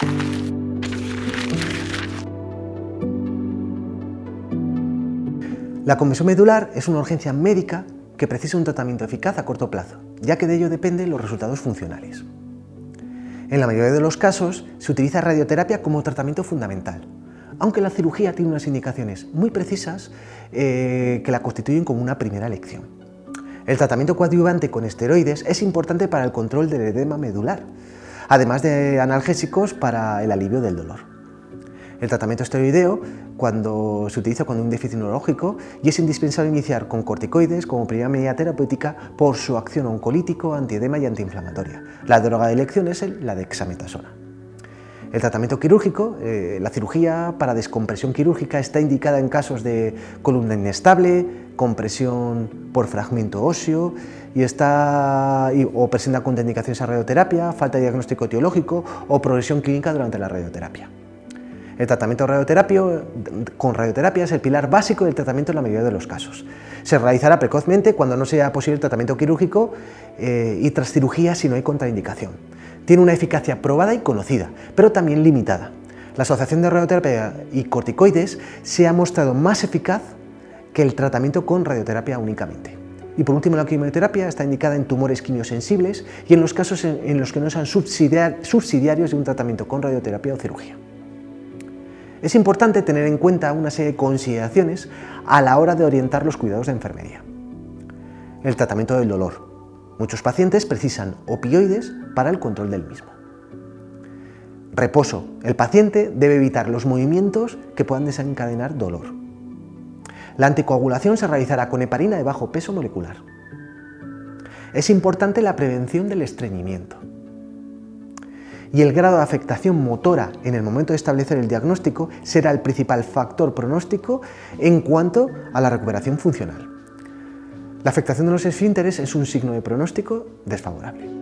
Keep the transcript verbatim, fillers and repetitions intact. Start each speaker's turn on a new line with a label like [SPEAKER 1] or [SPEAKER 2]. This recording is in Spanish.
[SPEAKER 1] La compresión medular es una urgencia médica que precisa un tratamiento eficaz a corto plazo, ya que de ello dependen los resultados funcionales. En la mayoría de los casos se utiliza radioterapia como tratamiento fundamental, aunque la cirugía tiene unas indicaciones muy precisas eh, que la constituyen como una primera elección. El tratamiento coadyuvante con esteroides es importante para el control del edema medular, además de analgésicos para el alivio del dolor. El tratamiento esteroideo cuando se utiliza cuando hay un déficit neurológico y es indispensable iniciar con corticoides como primera medida terapéutica por su acción oncolítico, antiedema y antiinflamatoria. La droga de elección es la dexametasona. El tratamiento quirúrgico, eh, la cirugía para descompresión quirúrgica está indicada en casos de columna inestable, compresión por fragmento óseo y está, y, o presenta contraindicaciones a radioterapia, falta de diagnóstico etiológico o progresión clínica durante la radioterapia. El tratamiento radioterapia, con radioterapia es el pilar básico del tratamiento en la mayoría de los casos. Se realizará precozmente cuando no sea posible el tratamiento quirúrgico eh, y tras cirugía si no hay contraindicación. Tiene una eficacia probada y conocida, pero también limitada. La asociación de radioterapia y corticoides se ha mostrado más eficaz que el tratamiento con radioterapia únicamente. Y por último, la quimioterapia está indicada en tumores quimiosensibles y en los casos en, en los que no sean subsidiarios de un tratamiento con radioterapia o cirugía. Es importante tener en cuenta una serie de consideraciones a la hora de orientar los cuidados de enfermería. El tratamiento del dolor. Muchos pacientes precisan opioides para el control del mismo. Reposo. El paciente debe evitar los movimientos que puedan desencadenar dolor. La anticoagulación se realizará con heparina de bajo peso molecular. Es importante la prevención del estreñimiento. Y el grado de afectación motora en el momento de establecer el diagnóstico será el principal factor pronóstico en cuanto a la recuperación funcional. La afectación de los esfínteres es un signo de pronóstico desfavorable.